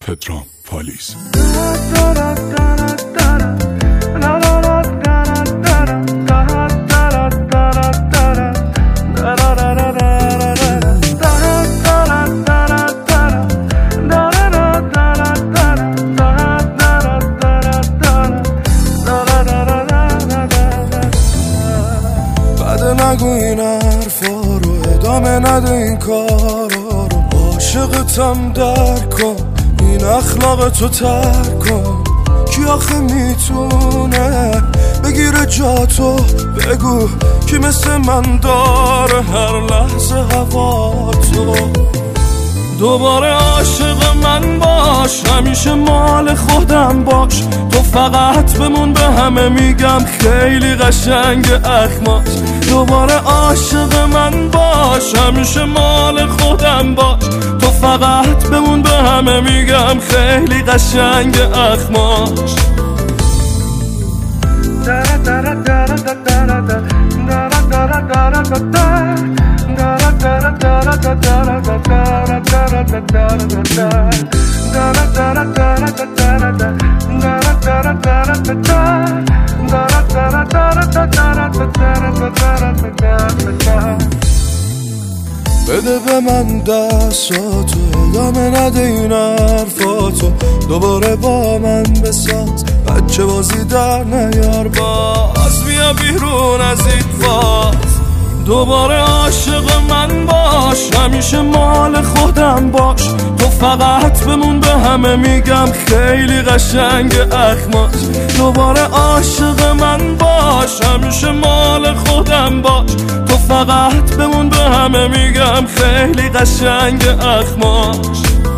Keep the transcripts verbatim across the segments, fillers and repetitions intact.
پدرام پالیز. نگو این حرفا رو، ادامه نده این کارا رو. عاشقتم درک کن، این اخلاق تو ترک کن. کی آخه میتونه بگیره جاتو؟ بگو کی مثل من داره هر لحظه هوا تو. دوباره عاشق من باش، همیشه مال خودم باش. تو فقط بمون، به همه میگم خیلی قشنگ اخماش. دوباره عاشق من باش، همیشه مال خودم باش. تو فقط بمون، به همه میگم خیلی قشنگ اخماش. بده به من دستاتو، ادامه نده این حرفاتو. دوباره با من بساز، بچه بازی در نیار. باز بیا بیرون از این فاز. دوباره عاشق من باش، همیشه مال خودم باش. تو فقط بمون، به همه میگم خیلی قشنگ اخماش. دوباره عاشق من باش، همیشه مال خودم باش. تو فقط بمون، به همه میگم خیلی قشنگ اخماش.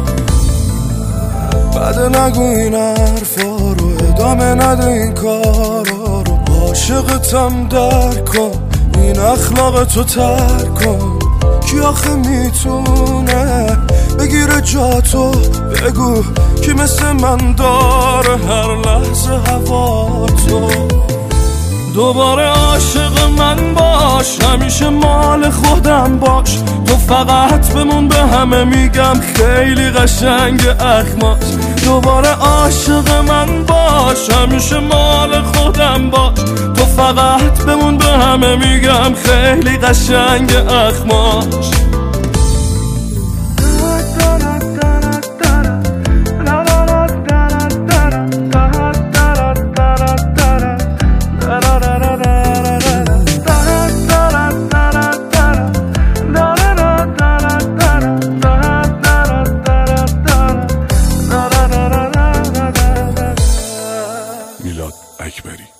بده نگو این حرفا رو، ادامه نده این کارا رو. عاشقتم درک کن، این اخلاق تو ترک کن. کی آخه میتونه بگیره جاتو؟ بگو کی مثل من داره هر لحظه هوا تو. دوباره عاشق من باش، همیشه مال خودم باش. تو فقط بمون، به همه میگم خیلی قشنگ اخماش. دوباره عاشق من باش، همیشه مال خودم باش. تو فقط بمون، به همه میگم خیلی قشنگ اخماش. میلاد اکبری.